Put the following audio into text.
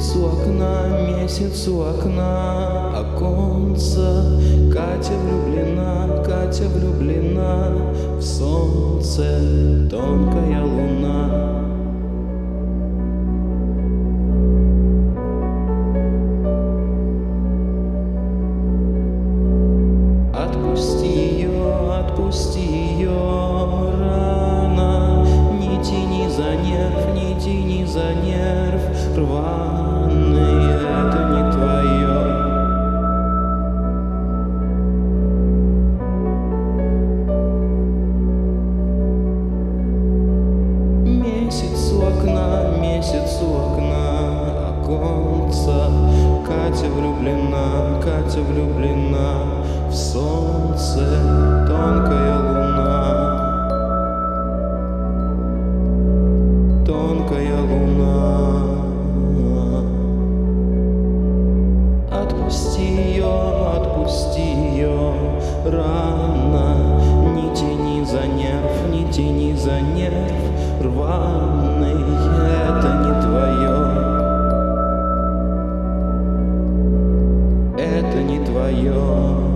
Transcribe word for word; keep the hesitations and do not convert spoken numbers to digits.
Месяц у окна, месяц у окна, оконца. Катя влюблена, Катя влюблена в солнце, тонкая луна. Отпусти ее, отпусти ее рано, не тяни за нерв, не тяни за нерв рваный, это не твое. Месяц у окна, месяц у окна, оконца. Катя влюблена, Катя влюблена в солнце, тонкая луна, тонкая луна. Отпусти ее, отпусти ее рано, не тяни за нерв, не тяни за нерв рваный, это не твое, это не твое.